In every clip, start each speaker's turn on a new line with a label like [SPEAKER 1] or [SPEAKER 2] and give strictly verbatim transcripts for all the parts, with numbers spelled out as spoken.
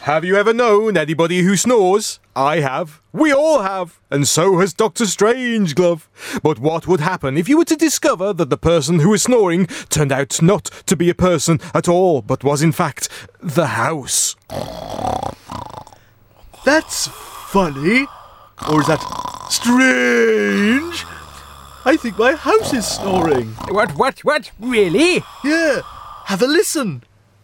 [SPEAKER 1] Have you ever known anybody who snores? I have. We all have. And so has Doctor Strangeglove. But what would happen if you were to discover that the person who was snoring turned out not to be a person at all, but was in fact the house?
[SPEAKER 2] That's funny. Or is that strange? I think my house is snoring.
[SPEAKER 3] What, what, what? Really?
[SPEAKER 2] Yeah, have a listen.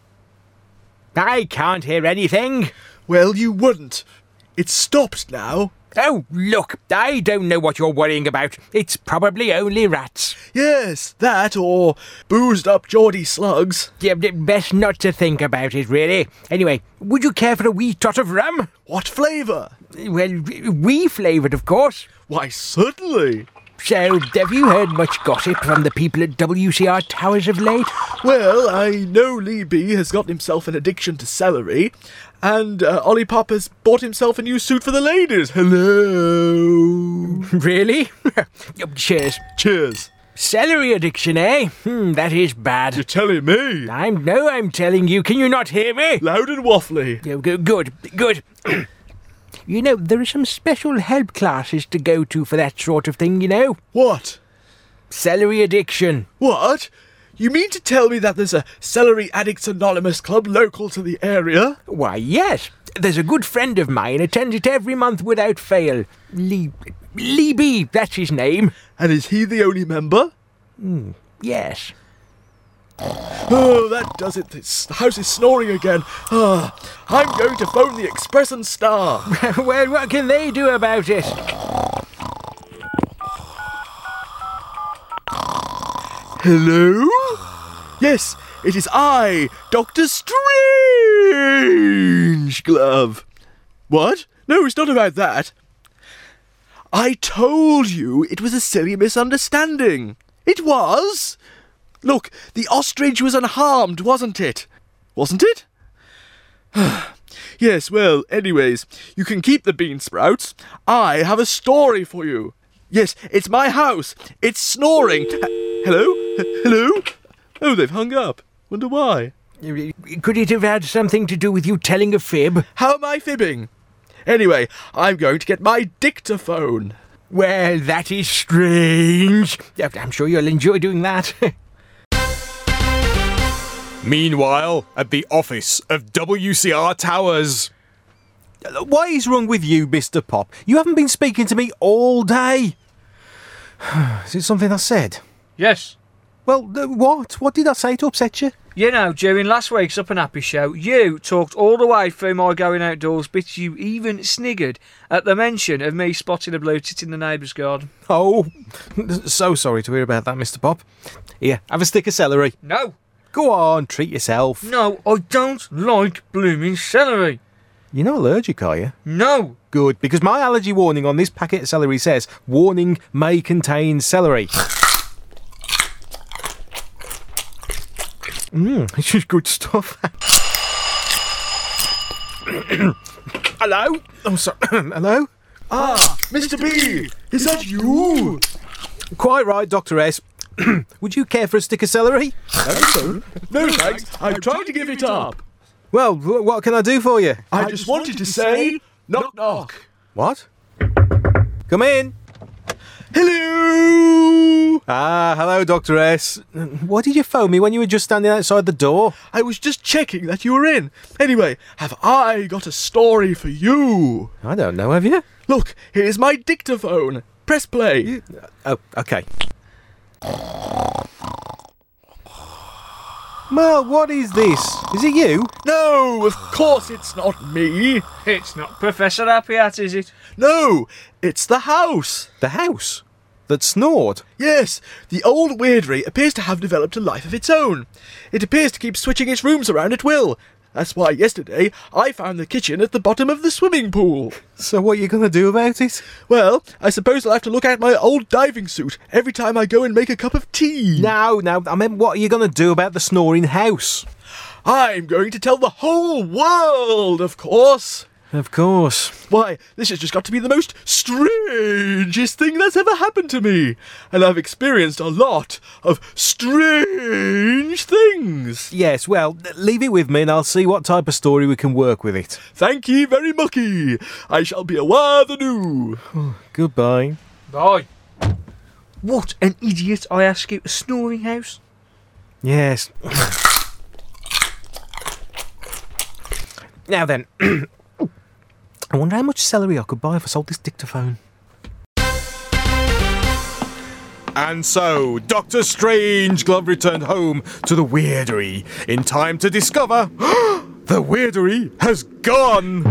[SPEAKER 3] I can't hear anything.
[SPEAKER 2] Well, you wouldn't. It's stopped now.
[SPEAKER 3] Oh, look, I don't know what you're worrying about. It's probably only rats.
[SPEAKER 2] Yes, that or boozed up Geordie slugs.
[SPEAKER 3] Yeah, best not to think about it, really. Anyway, would you care for a wee tot of rum?
[SPEAKER 2] What flavour?
[SPEAKER 3] Well, wee flavoured, of course.
[SPEAKER 2] Why, certainly.
[SPEAKER 3] So, have you heard much gossip from the people at W C R Towers of late?
[SPEAKER 2] Well, I know Lee B has got himself an addiction to celery, and uh, Ollie Pop has bought himself a new suit for the ladies. Hello.
[SPEAKER 3] Really? Cheers.
[SPEAKER 2] Cheers.
[SPEAKER 3] Celery addiction, eh? Hmm, that is bad.
[SPEAKER 2] You're telling me?
[SPEAKER 3] I'm no, I'm telling you. Can you not hear me?
[SPEAKER 2] Loud and waffly.
[SPEAKER 3] Yeah, good, good, good. You know, there are some special help classes to go to for that sort of thing, you know?
[SPEAKER 2] What?
[SPEAKER 3] Celery addiction.
[SPEAKER 2] What? You mean to tell me that there's a Celery Addicts Anonymous club local to the area?
[SPEAKER 3] Why, yes. There's a good friend of mine attends it every month without fail. Lee... Lee B, that's his name.
[SPEAKER 2] And is he the only member?
[SPEAKER 3] Hmm, yes.
[SPEAKER 2] Oh, that does it. This house is snoring again. Ah, I'm going to phone the Express and Star.
[SPEAKER 3] Well, what can they do about it?
[SPEAKER 2] Hello? Yes, it is I, Doctor Strangeglove. What? No, it's not about that. I told you it was a silly misunderstanding. It was. Look, the ostrich was unharmed, wasn't it? Wasn't it? Yes, well, anyways, you can keep the bean sprouts. I have a story for you. Yes, it's my house. It's snoring. Uh, hello? H- hello? Oh, they've hung up. Wonder why.
[SPEAKER 3] Could it have had something to do with you telling a fib?
[SPEAKER 2] How am I fibbing? Anyway, I'm going to get my dictaphone.
[SPEAKER 3] Well, that is strange. I'm sure you'll enjoy doing that.
[SPEAKER 1] Meanwhile, at the office of W C R Towers.
[SPEAKER 4] What is wrong with you, Mister Pop? You haven't been speaking to me all day. Is it something I said?
[SPEAKER 5] Yes.
[SPEAKER 4] Well, uh, what? What did I say to upset you?
[SPEAKER 5] You know, during last week's Up and Happy show, you talked all the way through my going outdoors bits. You even sniggered at the mention of me spotting a blue tit in the neighbour's garden.
[SPEAKER 4] Oh, so sorry to hear about that, Mister Pop. Here, have a stick of celery.
[SPEAKER 5] No.
[SPEAKER 4] Go on, treat yourself.
[SPEAKER 5] No, I don't like blooming celery.
[SPEAKER 4] You're not allergic, are you?
[SPEAKER 5] No.
[SPEAKER 4] Good, because my allergy warning on this packet of celery says, warning may contain celery. Mmm, this is good stuff. Hello? Oh, sorry. Hello?
[SPEAKER 2] Ah, Mister B, is that you?
[SPEAKER 4] Quite right, Doctor S. Would you care for a stick of celery?
[SPEAKER 2] No, no thanks. I'm trying to give it up.
[SPEAKER 4] Well, w- what can I do for you?
[SPEAKER 2] I just wanted to say, knock knock.
[SPEAKER 4] What? Come in.
[SPEAKER 2] Hello.
[SPEAKER 4] Ah, hello, Doctor S. Why did you phone me when you were just standing outside the door?
[SPEAKER 2] I was just checking that you were in. Anyway, have I got a story for you?
[SPEAKER 4] I don't know, have you?
[SPEAKER 2] Look, here's my dictaphone. Press play.
[SPEAKER 4] Oh, okay. Well, what is this? Is it you?
[SPEAKER 2] No, of course it's not me.
[SPEAKER 5] It's not Professor Happy Hat, is it?
[SPEAKER 2] No, it's the house.
[SPEAKER 4] The house? That snored?
[SPEAKER 2] Yes, the old weirdry appears to have developed a life of its own. It appears to keep switching its rooms around at will. That's why yesterday I found the kitchen at the bottom of the swimming pool.
[SPEAKER 4] So what are you going to do about it?
[SPEAKER 2] Well, I suppose I'll have to look at my old diving suit every time I go and make a cup of tea.
[SPEAKER 4] No, no, I mean, what are you going to do about the snoring house?
[SPEAKER 2] I'm going to tell the whole world, of course.
[SPEAKER 4] Of course.
[SPEAKER 2] Why, this has just got to be the most strangest thing that's ever happened to me. And I've experienced a lot of strange things.
[SPEAKER 4] Yes, well, leave it with me and I'll see what type of story we can work with it.
[SPEAKER 2] Thank ye very mucky. I shall be awa the new.
[SPEAKER 4] Goodbye.
[SPEAKER 5] Bye. What an idiot, I ask you. A snoring house?
[SPEAKER 4] Yes. Now then, I wonder how much celery I could buy if I sold this dictaphone.
[SPEAKER 1] And so, Doctor Strangeglove returned home to the Weirdery in time to discover the Weirdery has gone.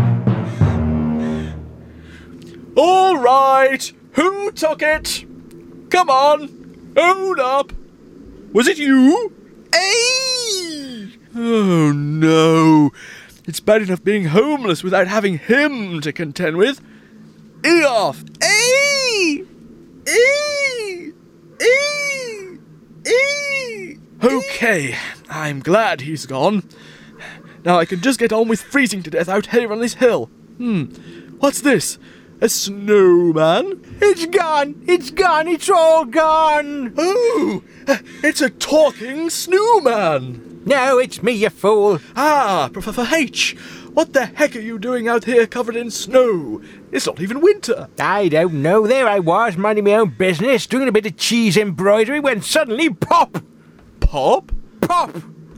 [SPEAKER 2] All right, who took it? Come on, own up. Was it you? Hey! Oh no. It's bad enough being homeless without having him to contend with. E off! Hey! E! E! E! Okay, I'm glad he's gone. Now I can just get on with freezing to death out here on this hill. Hmm, what's this? A snowman?
[SPEAKER 3] It's gone! It's gone! It's all gone!
[SPEAKER 2] Oh, it's a talking snowman!
[SPEAKER 3] No, it's me, you fool!
[SPEAKER 2] Ah, Professor H, what the heck are you doing out here covered in snow? It's not even winter.
[SPEAKER 3] I don't know. There I was, minding my own business, doing a bit of cheese embroidery, when suddenly, pop!
[SPEAKER 2] Pop?
[SPEAKER 3] Pop!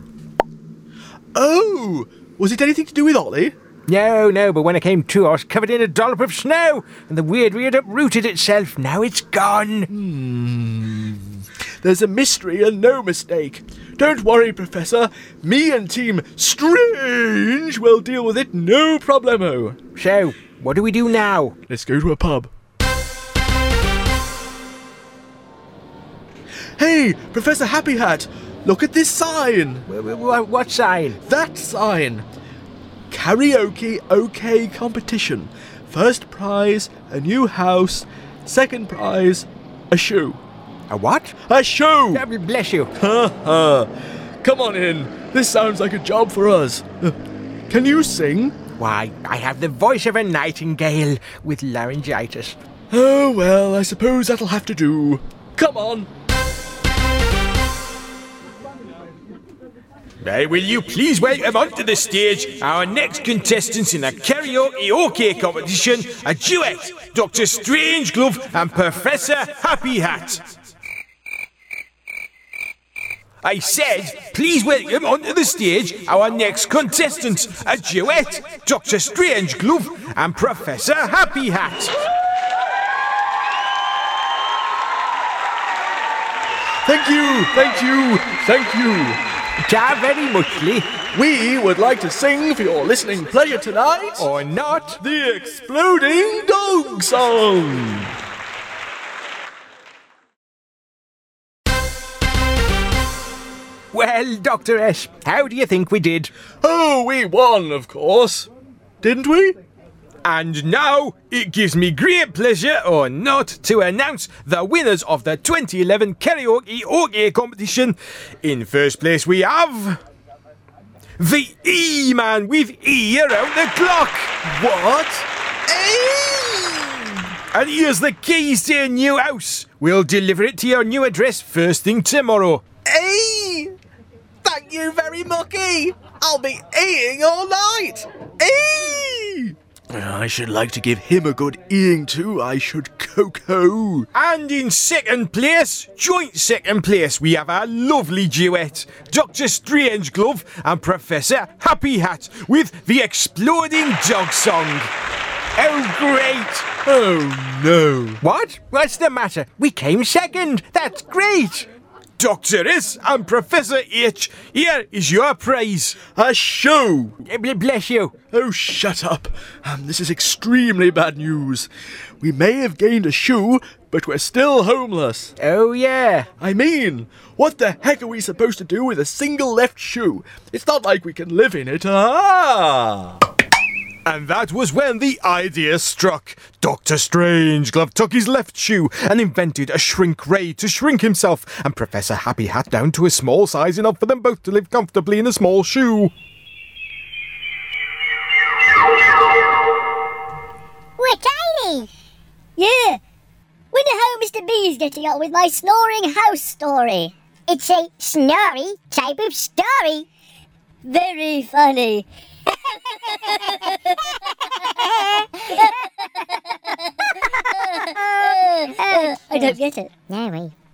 [SPEAKER 2] Oh, was it anything to do with Ollie?
[SPEAKER 3] No, no, but when I came to, I was covered in a dollop of snow, and the Weirdery had uprooted itself. Now it's gone.
[SPEAKER 2] Hmm. There's a mystery and no mistake. Don't worry, Professor. Me and Team Strange will deal with it no problemo.
[SPEAKER 3] So, what do we do now?
[SPEAKER 2] Let's go to a pub. Hey, Professor Happy Hat, look at this sign.
[SPEAKER 3] W- w- what sign?
[SPEAKER 2] That sign. Karaoke OK competition. First prize, a new house. Second prize, a shoe.
[SPEAKER 3] A what?
[SPEAKER 2] A shoe!
[SPEAKER 3] Uh, bless you.
[SPEAKER 2] Ha ha! Come on in. This sounds like a job for us. Uh, can you sing?
[SPEAKER 3] Why, I have the voice of a nightingale with laryngitis.
[SPEAKER 2] Oh, well, I suppose that'll have to do. Come on.
[SPEAKER 1] Hey, will you please welcome onto the stage our next contestants in the karaoke OK competition, a duet, Doctor Strangeglove and Professor Happy Hat. I said, please welcome onto the stage our next contestants, a duet, Doctor Strangeglove and Professor Happy Hat.
[SPEAKER 2] Thank you, thank you, thank you.
[SPEAKER 3] Ta very muchly.
[SPEAKER 2] We would like to sing for your listening pleasure tonight.
[SPEAKER 3] Or not.
[SPEAKER 2] The Exploding Dog Song.
[SPEAKER 3] Well, Doctor S, how do you think we did?
[SPEAKER 2] Oh, we won, of course. Didn't we?
[SPEAKER 1] And now, it gives me great pleasure, or not, to announce the winners of the twenty eleven Karaoke OK competition. In first place we have... the E-Man with E around the clock.
[SPEAKER 2] What?
[SPEAKER 1] And here's the keys to your new house. We'll deliver it to your new address first thing tomorrow.
[SPEAKER 2] Hey! Thank you very mucky. I'll be eating all night. Hey! I should like to give him a good eating too, I should, Coco.
[SPEAKER 1] And in second place, joint second place, we have our lovely duet, Doctor Strangeglove and Professor Happy Hat with the Exploding Dog Song. Oh, great!
[SPEAKER 2] Oh, no.
[SPEAKER 3] What? What's the matter? We came second. That's great.
[SPEAKER 1] Doctor S and Professor H, here is your prize.
[SPEAKER 2] A show.
[SPEAKER 3] Eh, bl- Bless you.
[SPEAKER 2] Oh, shut up. Um, this is extremely bad news. We may have gained a shoe, but we're still homeless.
[SPEAKER 3] Oh, yeah.
[SPEAKER 2] I mean, what the heck are we supposed to do with a single left shoe? It's not like we can live in it. Ah!
[SPEAKER 1] And that was when the idea struck. Doctor Strangeglove took his left shoe and invented a shrink ray to shrink himself, and Professor Happy Hat down to a small size enough for them both to live comfortably in a small shoe.
[SPEAKER 6] me? Yeah. Wonder how Mister B is getting on with my snoring house story. It's a snory type of story. Very funny. I don't get it.
[SPEAKER 7] No, we